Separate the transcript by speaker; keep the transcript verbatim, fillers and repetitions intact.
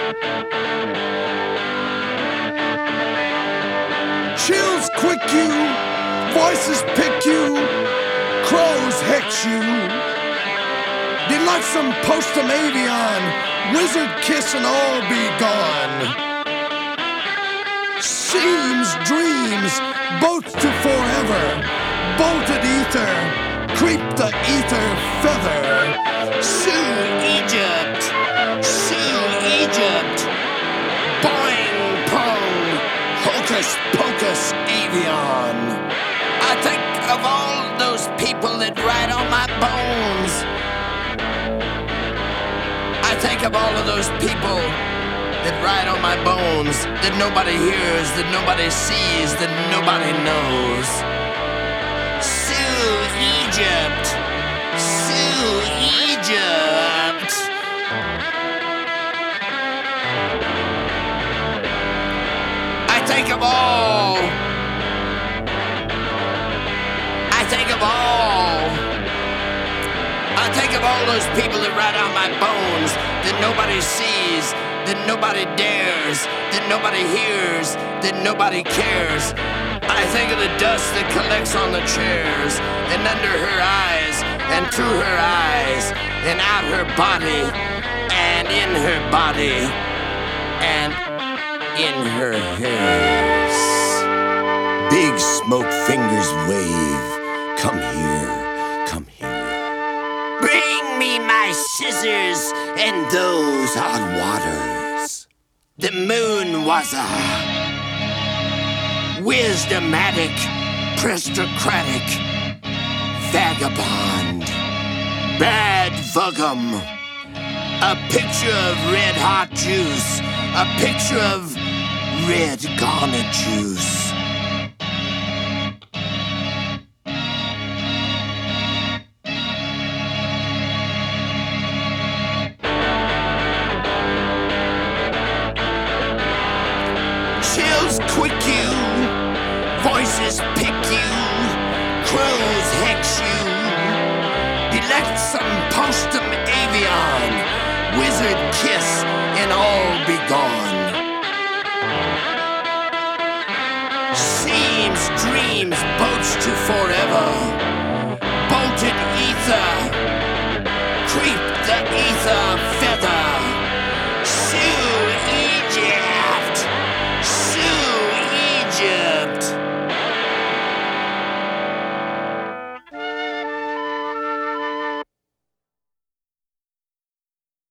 Speaker 1: Chills quick you, voices pick you, crows hex you. Delightsome postum avion, wizard kiss and all be gone. Seems, dreams, boats to forever, bolted ether, creep the ether feather. Sue Egypt, Sue Egypt, boing pong, hocus pocus avion. I think of all those people that ride on my bones. I think of all of those people that ride on my bones, that nobody hears, that nobody sees, that nobody knows. Sue Egypt, Sue Egypt. I think of all, I think of all, I think of all those people that ride on my bones, that nobody sees, that nobody dares, that nobody hears, that nobody cares. I think of the dust that collects on the chairs, and under her eyes, and through her eyes, and out her body, and in her body, and in her hairs. Big smoke fingers wave, come here, come here. Bring me my scissors and those hot waters. The moon was a wisdomatic, prestocratic vagabond, bad vugum, a picture of red hot juice, a picture of red garnet juice. Chills quick you, voices pick you, crows hex you. Delightsome postum avion, wizard kiss and all be gone.